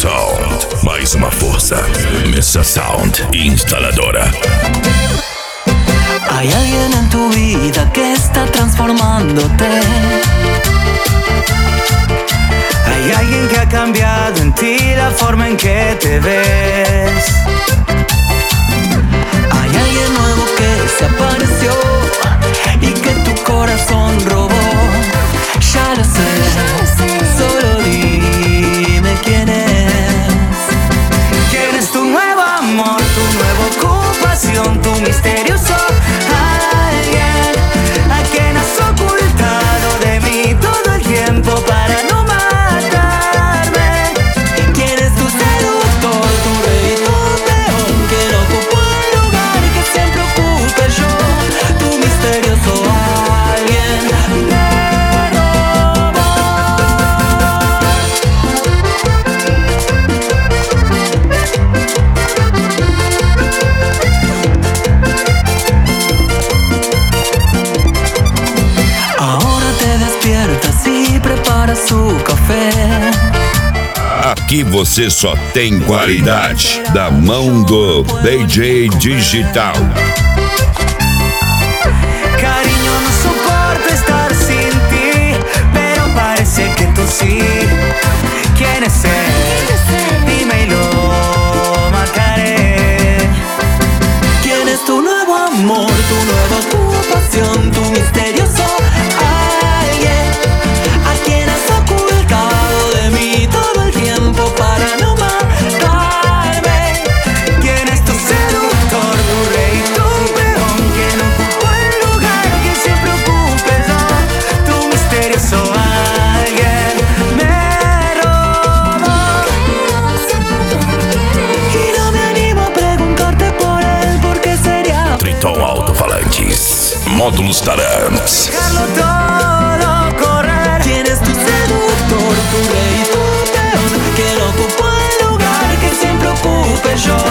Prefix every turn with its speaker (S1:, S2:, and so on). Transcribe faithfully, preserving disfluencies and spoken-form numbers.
S1: Sound, mais uma força. Mesa Sound Instaladora.
S2: Hay alguien en tu vida que está transformándote. Hay alguien que ha cambiado en ti la forma en que te ves. Hay alguien nuevo que se apareció y que tu corazón robó. Ya lo sé, solo dime quién es. ¿Quién es tu nuevo amor, tu nueva ocupación, tu misterioso alguien a quien has ocultado de mí todo el tiempo para no matarme? ¿Quién es tu seductor, tu rey, tu peón, que no ocupó el lugar que siempre ocupe yo? Tu misterioso alguien me robó. Ahora te despiertas y preparas su café.
S1: Aqui você só tem qualidade da mão do D J Digital.
S2: Cariño, no soporto estar sin ti, pero parece que tú sí. ¿Quién es él? Dime y lo marcaré. ¿Quién es tu nuevo amor, tu nueva ocupación, tu misterioso alguien a quien has ocultado de mí todo el tiempo para no matarme? ¿Quién es tu seductor, tu rey, tu peón, que no ocupó el lugar que siempre ocupe yo? Tu misterioso alguien me robó. Y no me animo a preguntarte por él, porque sería
S1: Triton Alto-Falantes, módulos Tarantes.
S2: dejarlo todo correr. ¿Quién es tu seductor, tu rey, tu peón, que no ocupó el lugar que siempre ocupe yo?